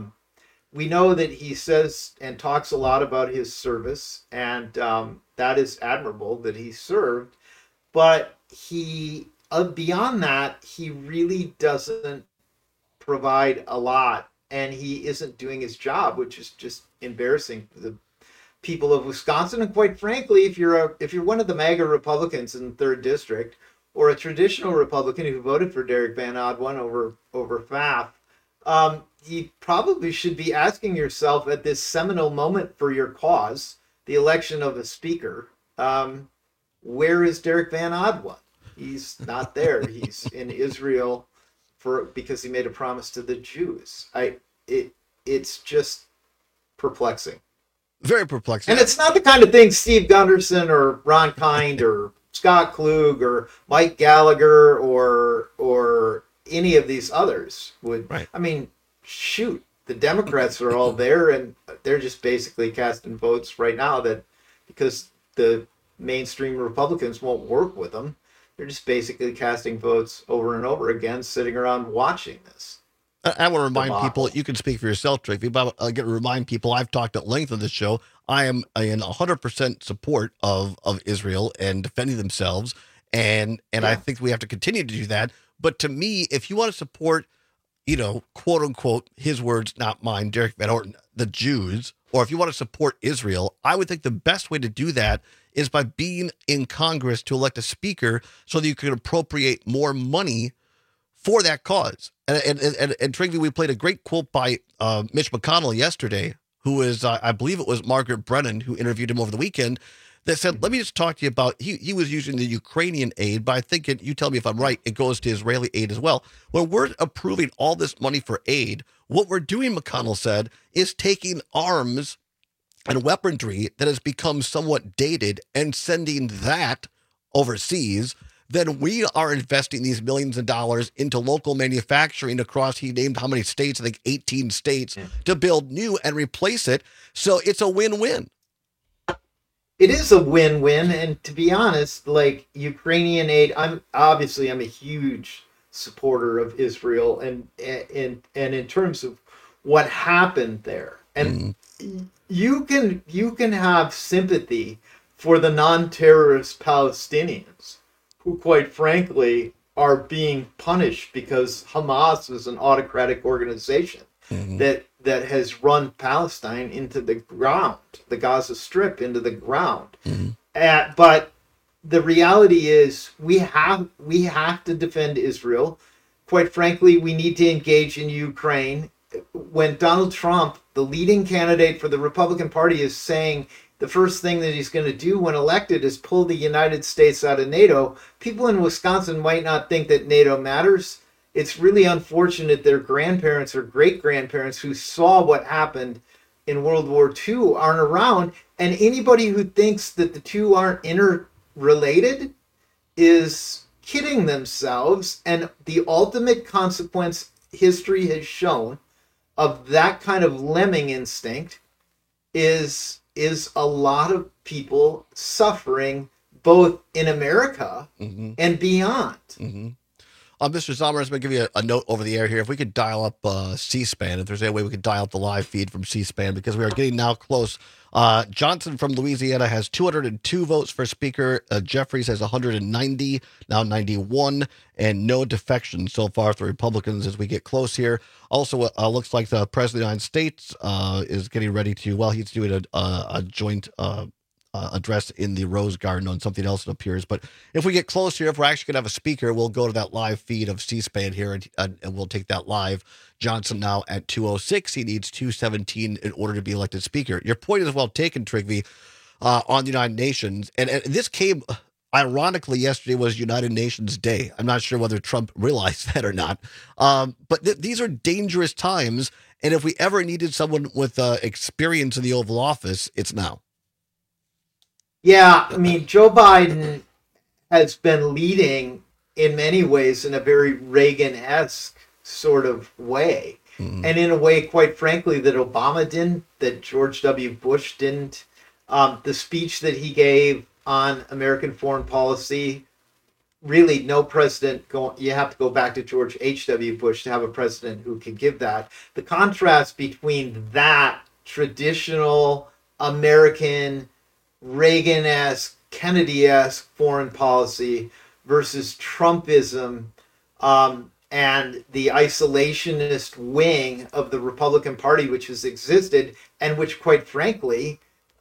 we know that he says and talks a lot about his service, and that is admirable that he served. But he, beyond that, he really doesn't provide a lot, and he isn't doing his job, which is just embarrassing for the people of Wisconsin. And quite frankly, if you're one of the MAGA Republicans in the 3rd District, or a traditional Republican who voted for Derek Van Oddone over Pfaff, you probably should be asking yourself at this seminal moment for your cause, the election of a speaker, where is Derek Van Oddone? He's not there. He's in Israel because he made a promise to the Jews. It's just perplexing. Very perplexing. And it's not the kind of thing Steve Gunderson or Ron Kind or Scott Klug or Mike Gallagher or any of these others would. Right. I mean, shoot, the Democrats are all there, and they're just basically casting votes right now that because the mainstream Republicans won't work with them, they're just basically casting votes over and over again, sitting around watching this. I want to remind people, you can speak for yourself, Tracy, but I get to remind people, I've talked at length on this show, I am in 100% support of Israel and defending themselves, and I think we have to continue to do that. But to me, if you want to support, quote unquote, his words, not mine, Derek Van Orton, the Jews, or if you want to support Israel, I would think the best way to do that is by being in Congress to elect a speaker so that you can appropriate more money for that cause. And Trinity, we played a great quote by Mitch McConnell yesterday, who is, I believe it was Margaret Brennan who interviewed him over the weekend, that said, let me just talk to you about, he was using the Ukrainian aid, but I think you tell me if I'm right, it goes to Israeli aid as well. When we're approving all this money for aid, what we're doing, McConnell said, is taking arms and weaponry that has become somewhat dated and sending that overseas. Then we are investing these millions of dollars into local manufacturing across, he named how many states, I think 18 states, to build new and replace it. So it's a win-win. It is a win-win, and to be honest, like Ukrainian aid, I'm a huge supporter of Israel, and in terms of what happened there, and you can have sympathy for the non-terrorist Palestinians who, quite frankly, are being punished because Hamas is an autocratic organization that has run Palestine into the ground, the Gaza Strip into the ground. But the reality is we have to defend Israel. Quite frankly, we need to engage in Ukraine. When Donald Trump, the leading candidate for the Republican Party, is saying the first thing that he's going to do when elected is pull the United States out of NATO, people in Wisconsin might not think that NATO matters. It's really unfortunate their grandparents or great-grandparents who saw what happened in World War II aren't around. And anybody who thinks that the two aren't interrelated is kidding themselves. And the ultimate consequence history has shown of that kind of lemming instinct is a lot of people suffering both in America and beyond. Mr. Sommer, I'm going to give you a note over the air here. If we could dial up C-SPAN, if there's any way we could dial up the live feed from C-SPAN, because we are getting now close. Johnson from Louisiana has 202 votes for Speaker. Jeffries has 190, now 91, and no defection so far for the Republicans as we get close here. Also, looks like the President of the United States is getting ready to, well, he's doing a joint address in the Rose Garden on something else that appears. But if we get close here, if we're actually going to have a speaker, we'll go to that live feed of C-SPAN here and we'll take that live. Johnson now at 206. He needs 217 in order to be elected speaker. Your point is well taken, Trygve, on the United Nations. And this came, ironically, yesterday was United Nations Day. I'm not sure whether Trump realized that or not. But these are dangerous times. And if we ever needed someone with experience in the Oval Office, it's now. Yeah, I mean, Joe Biden has been leading in many ways in a very Reagan-esque sort of way. And in a way, quite frankly, that Obama didn't, that George W. Bush didn't. The speech that he gave on American foreign policy, really no president, you have to go back to George H.W. Bush to have a president who can give that. The contrast between that traditional American Reagan-esque, Kennedy-esque foreign policy versus Trumpism and the isolationist wing of the Republican Party, which has existed and which, quite frankly,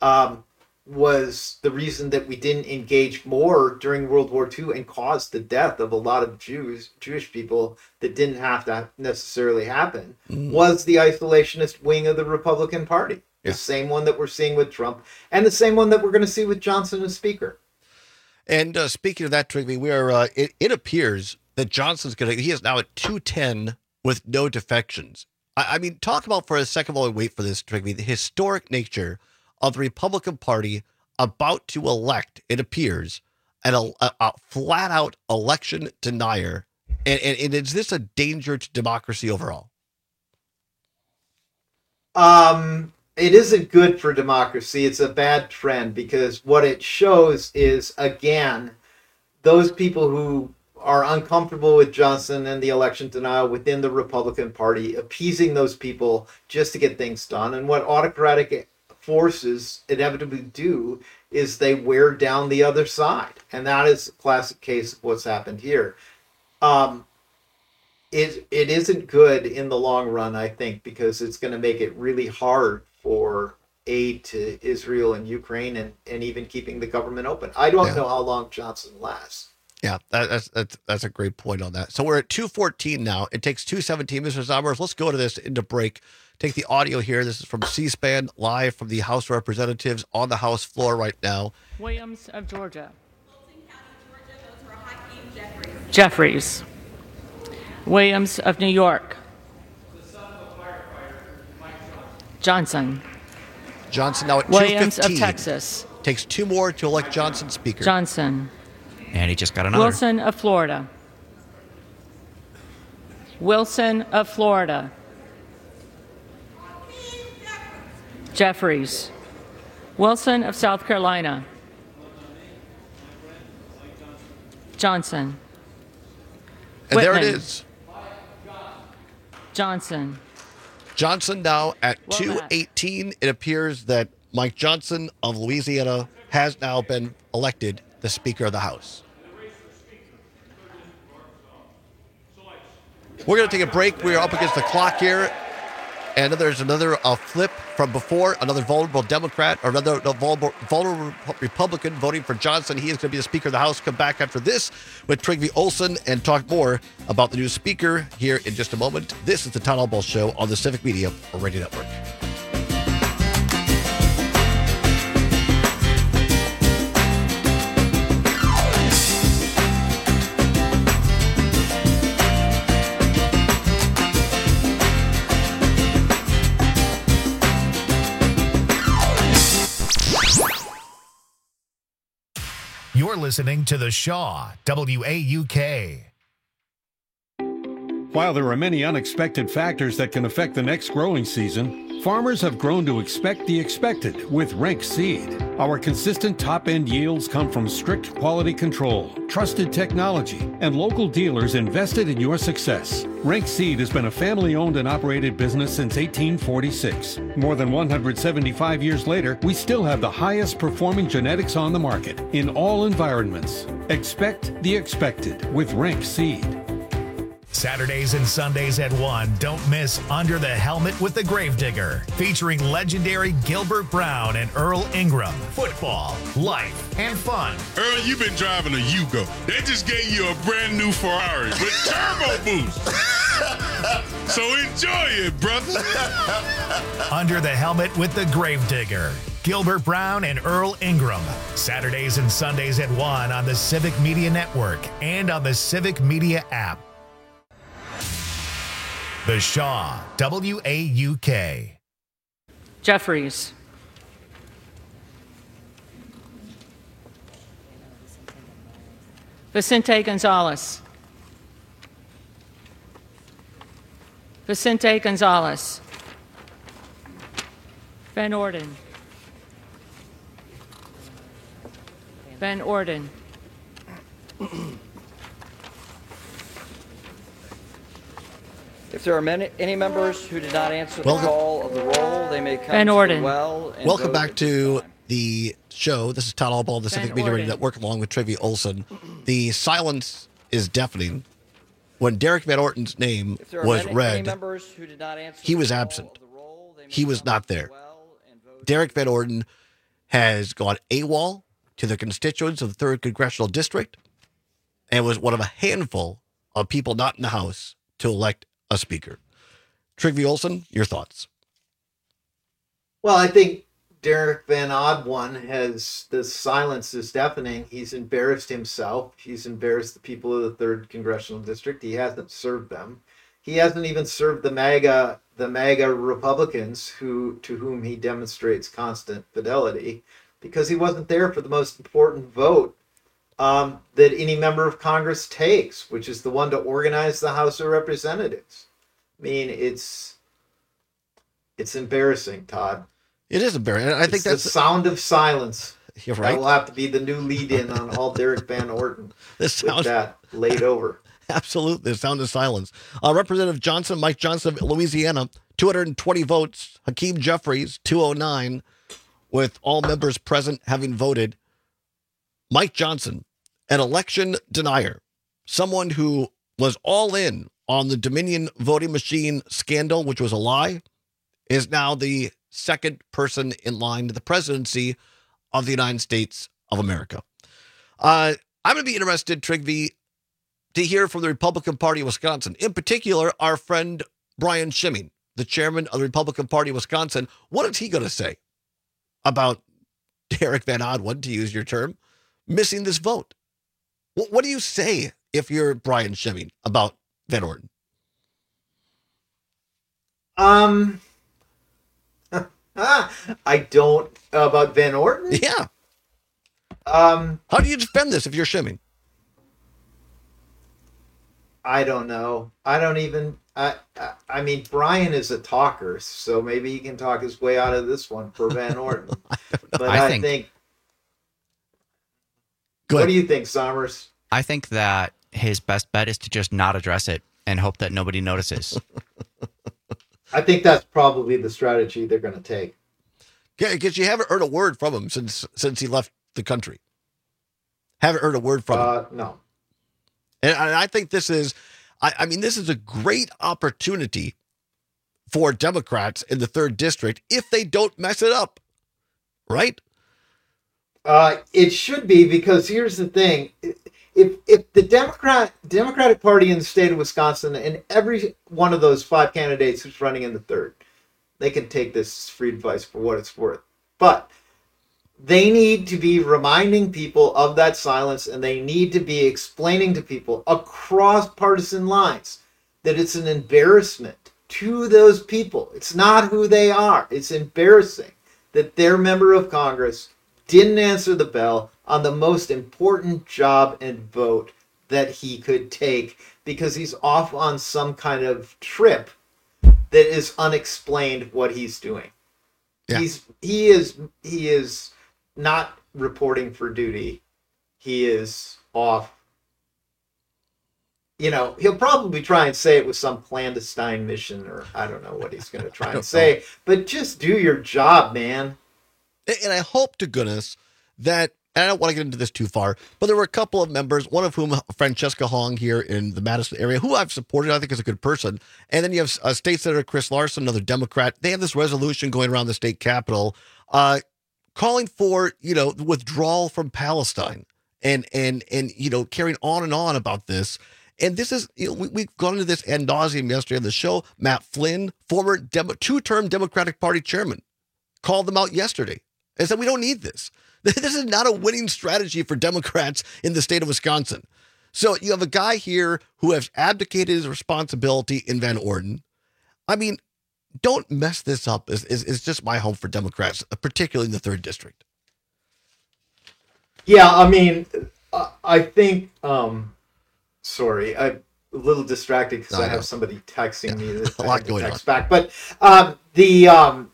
was the reason that we didn't engage more during World War II and caused the death of a lot of Jewish people that didn't have to necessarily happen, was the isolationist wing of the Republican Party. The same one that we're seeing with Trump and the same one that we're going to see with Johnson as Speaker. And speaking of that, Trygve, we are. It appears that Johnson's he is now at 210 with no defections. I mean, talk about for a second while we wait for this, Trygve, the historic nature of the Republican Party about to elect, it appears, a flat-out election denier. And is this a danger to democracy overall? It isn't good for democracy. It's a bad trend because what it shows is, again, those people who are uncomfortable with Johnson and the election denial within the Republican Party, appeasing those people just to get things done. And what autocratic forces inevitably do is they wear down the other side. And that is a classic case of what's happened here. It isn't good in the long run, I think, because it's going to make it really hard for aid to Israel and Ukraine and even keeping the government open. I don't know how long Johnson lasts. Yeah, that's a great point on that. So we're at 214 now. It takes 217. Mr. Zommers, let's go to this into break. Take the audio here. This is from C-SPAN, live from the House of Representatives on the House floor right now. Williams of Georgia. Jeffries. Williams of New York. Johnson. Johnson now at Williams 215. of Texas. Takes two more to elect Johnson Speaker. Johnson. And he just got another. Wilson of Florida. Wilson of Florida. Jeffries. Wilson of South Carolina. Johnson. And Whitman. there it is. Johnson. Johnson now at 218. It appears that Mike Johnson of Louisiana has now been elected the Speaker of the House. We're going to take a break. We are up against the clock here. And there's another flip from before, another vulnerable Democrat or another vulnerable Republican voting for Johnson. He is going to be the Speaker of the House. Come back after this with Trygve Olsen and talk more about the new Speaker here in just a moment. This is the Town Hall Ball Show on the Civic Media Radio Network. You're listening to The Shaw, WAUK. While there are many unexpected factors that can affect the next growing season, Farmers have grown to expect the expected with Rank Seed. Our consistent top-end yields come from strict quality control, trusted technology, and local dealers invested in your success. Rank Seed has been a family-owned and operated business since 1846. More than 175 years later, we still have the highest performing genetics on the market in all environments. Expect the expected with Rank Seed. Saturdays and Sundays at 1, don't miss Under the Helmet with the Gravedigger, featuring legendary Gilbert Brown and Earl Ingram. Football, life, and fun. Earl, you've been driving a Yugo. They just gave you a brand new Ferrari with turbo boost. So enjoy it, brother. Under the Helmet with the Gravedigger. Gilbert Brown and Earl Ingram. Saturdays and Sundays at 1 on the Civic Media Network and on the Civic Media app. The Shaw, WAUK. Jeffries. Vicente Gonzalez. Vicente Gonzalez. Van Orden. Van Orden. If there are any members who did not answer the call of the roll, they may come Van to Orden. the well and Welcome vote back at to the show. This is Todd Allball of the Civic Media Radio Network, along with Trivia Olson. The silence is deafening. When Derek Van Orton's name If there are was any read, members who did not answer he the was call absent. of the roll, they may He was come not to the there. well and vote. Derek Van Orden has gone AWOL to the constituents of the 3rd Congressional District and was one of a handful of people not in the House to elect a speaker. Trivia Olson, your thoughts? Well, I think Derek Van Oddone has, the silence is deafening. He's embarrassed himself. He's embarrassed the people of the 3rd Congressional District. He hasn't served them. He hasn't even served the MAGA Republicans to whom he demonstrates constant fidelity, because he wasn't there for the most important vote that any member of Congress takes, which is the one to organize the House of Representatives. I mean, it's embarrassing, Todd. It is embarrassing. I think that's the sound of silence. You're right. That will have to be the new lead-in on all Derek Van Orden. This with sounds that laid over. Absolutely, the sound of silence. Representative Johnson, Mike Johnson of Louisiana, 220 votes. Hakeem Jeffries, 209, with all members present having voted. Mike Johnson, an election denier, someone who was all in on the Dominion voting machine scandal, which was a lie, is now the second person in line to the presidency of the United States of America. I'm going to be interested, Trigby, to hear from the Republican Party of Wisconsin. In particular, our friend Brian Schimming, the chairman of the Republican Party of Wisconsin. What is he going to say about Derek Van Oddone, to use your term, missing this vote? What do you say if you're Brian Schimming about Van Orden? I don't about Van Orden. Yeah. How do you defend this if you're Schimming? I don't know. I don't even. I mean, Brian is a talker, so maybe he can talk his way out of this one for Van Orden. But I think. What do you think, Sommers? I think that his best bet is to just not address it and hope that nobody notices. I think that's probably the strategy they're going to take. Yeah, because you haven't heard a word from him since he left the country. Haven't heard a word from him. No. And I think this is, I mean, this is a great opportunity for Democrats in the 3rd District if they don't mess it up, right? It should be, because here's the thing. If the Democratic Party in the state of Wisconsin, and every one of those 5 candidates who's running in the 3rd, they can take this free advice for what it's worth. But they need to be reminding people of that silence, and they need to be explaining to people across partisan lines that it's an embarrassment to those people. It's not who they are. It's embarrassing that their member of Congress didn't answer the bell on the most important job and vote that he could take, because he's off on some kind of trip that is unexplained what he's doing. Yeah. He is not reporting for duty. He is off. You know, he'll probably try and say it was some clandestine mission, or I don't know what he's going to try and say. But just do your job, man. And I hope to goodness that, and I don't want to get into this too far, but there were a couple of members, one of whom, Francesca Hong here in the Madison area, who I've supported, I think is a good person. And then you have State Senator Chris Larson, another Democrat. They have this resolution going around the state capitol calling for, the withdrawal from Palestine and carrying on and on about this. And this is, we've gone into this ad nauseum yesterday on the show. Matt Flynn, former two-term Democratic Party chairman, called them out yesterday and said, we don't need this. This is not a winning strategy for Democrats in the state of Wisconsin. So you have a guy here who has abdicated his responsibility in Van Orden. I mean, don't mess this up is just my hope for Democrats, particularly in the 3rd District. Yeah, I mean, I think... Sorry, I'm a little distracted because I have somebody texting me that a lot going on. Back. But the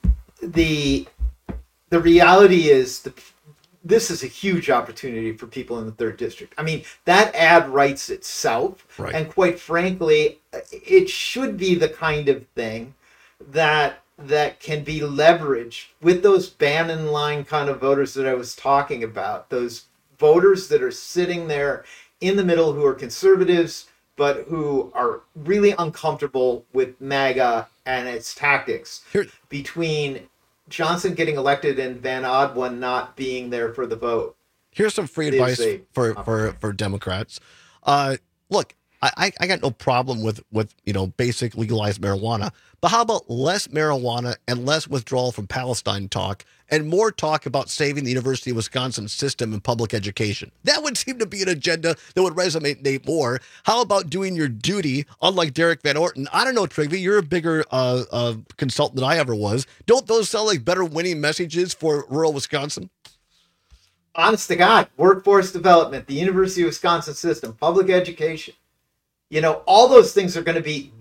reality is that this is a huge opportunity for people in the 3rd District. I mean, that ad writes itself, right. And quite frankly, it should be the kind of thing that can be leveraged with those Bannon line kind of voters that I was talking about. Those voters that are sitting there in the middle who are conservatives, but who are really uncomfortable with MAGA and its tactics. Between Johnson getting elected and Van Odwin not being there for the vote. Here's some free advice for Democrats. Look, I got no problem with basic legalized marijuana, but how about less marijuana and less withdrawal from Palestine talk and more talk about saving the University of Wisconsin system and public education? That would seem to be an agenda that would resonate more. How about doing your duty, unlike Derek Van Orton? I don't know, Trigby, you're a bigger consultant than I ever was. Don't those sound like better winning messages for rural Wisconsin? Honest to God, workforce development, the University of Wisconsin system, public education. All those things are going to be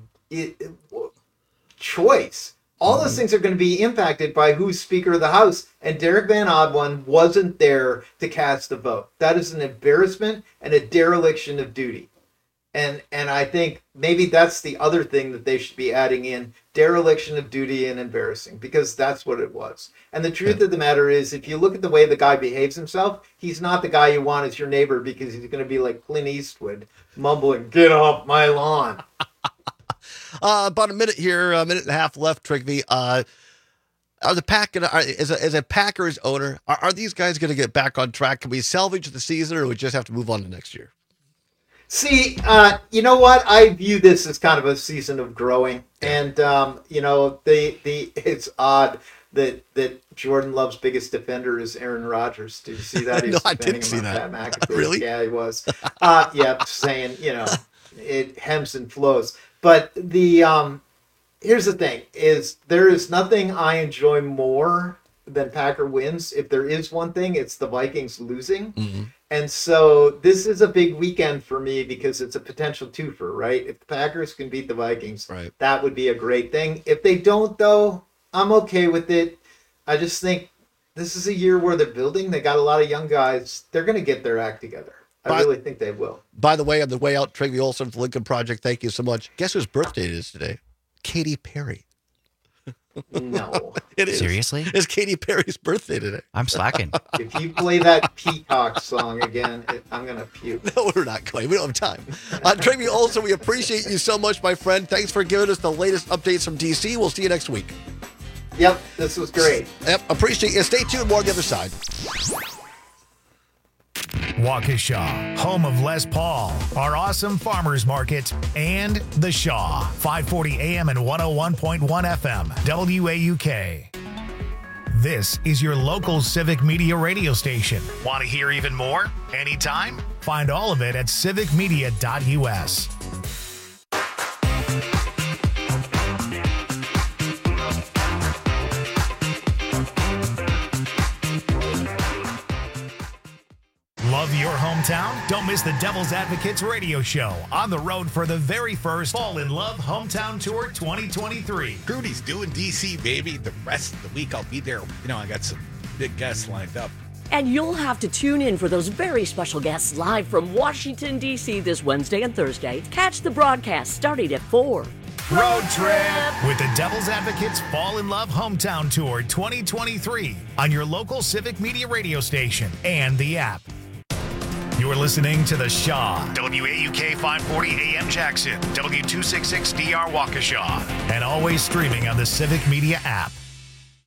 choice. All those things are going to be impacted by who's Speaker of the House. And Derek Van Odwin wasn't there to cast the vote. That is an embarrassment and a dereliction of duty. And I think maybe that's the other thing that they should be adding in, dereliction of duty and embarrassing, because that's what it was. And the truth of the matter is, if you look at the way the guy behaves himself, he's not the guy you want as your neighbor, because he's going to be like Clint Eastwood, mumbling, "Get off my lawn." About a minute here, a minute and a half left, Trigby. Are the Pack as a Packers owner, are these guys going to get back on track? Can we salvage the season, or we just have to move on to next year? See, you know what? I view this as kind of a season of growing, and it's odd that Jordan Love's biggest defender is Aaron Rodgers. Did you see that? No, I didn't see that. Really? Yeah, he was. Saying it hems and flows. But here's the thing: is there is nothing I enjoy more than Packer wins. If there is one thing, it's the Vikings losing. Mm-hmm. And so this is a big weekend for me because it's a potential twofer, right? If the Packers can beat the Vikings, right, that would be a great thing. If they don't, though, I'm okay with it. I just think this is a year where they're building. They got a lot of young guys. They're going to get their act together. I really think they will. By the way, on the way out, Trigby Olson from Lincoln Project, thank you so much. Guess whose birthday it is today? Katy Perry. No. It is. Seriously? It's Katy Perry's birthday today. I'm slacking. If you play that Peacock song again, I'm going to puke. No, we're not going. We don't have time. Trigby Olson, we appreciate you so much, my friend. Thanks for giving us the latest updates from D.C. We'll see you next week. Yep, this was great. Yep, appreciate you. Stay tuned. More on the other side. Waukesha, home of Les Paul, our awesome farmers market, and The Shaw, 540 AM and 101.1 FM, WAUK. This is your local civic media radio station. Want to hear even more? Anytime? Find all of it at civicmedia.us. Love your home hometown? Don't miss the Devil's Advocates radio show on the road for the very first Fall in Love Hometown Tour 2023. Rudy's doing DC, baby. The rest of the week I'll be there. I got some big guests lined up. And you'll have to tune in for those very special guests live from Washington, D.C. this Wednesday and Thursday. Catch the broadcast starting at 4. Road trip with the Devil's Advocates Fall in Love Hometown Tour 2023 on your local Civic Media radio station and the app. You're listening to The Shaw, WAUK 540 AM Jackson, W266DR Waukesha, and always streaming on the Civic Media app.